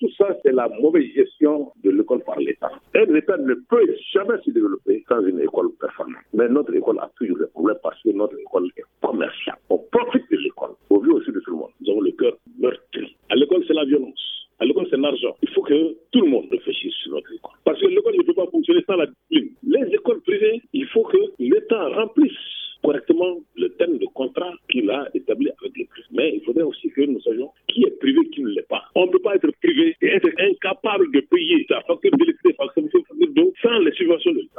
Tout ça, c'est la mauvaise gestion de l'école par l'État. Et l'État ne peut jamais se développer sans une école performante. Mais notre école a toujours des problèmes parce que notre école est commerciale. On profite de l'école, au vu aussi de tout le monde. Nous avons le cœur meurtri. À l'école, c'est la violence. À l'école, c'est l'argent. Il faut que tout le monde réfléchisse sur notre école. Parce que l'école ne peut pas fonctionner sans la discipline. Les écoles privées, il faut que l'État remplisse correctement le terme de contrat qu'il a établi avec le privé. Mais il faudrait aussi que nous sachions qui est privé, qui ne l'est pas. On ne peut pas être privé et être incapable de payer sa facture d'électricité, facture d'eau sans les subventions de l'État.